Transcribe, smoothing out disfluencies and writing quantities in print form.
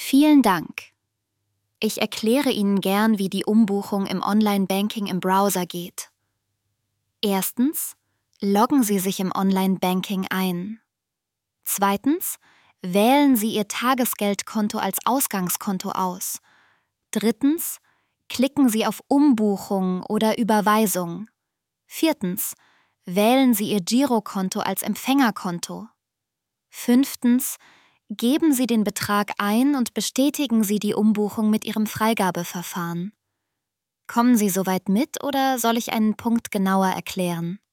Vielen Dank. Ich erkläre Ihnen gern, wie die Umbuchung im Online-Banking im Browser geht. Erstens, loggen Sie sich im Online-Banking ein. Zweitens, wählen Sie Ihr Tagesgeldkonto als Ausgangskonto aus. Drittens, klicken Sie auf Umbuchung oder Überweisung. Viertens, wählen Sie Ihr Girokonto als Empfängerkonto. Fünftens, geben Sie den Betrag ein und bestätigen Sie die Umbuchung mit Ihrem Freigabeverfahren. Kommen Sie soweit mit oder soll ich einen Punkt genauer erklären?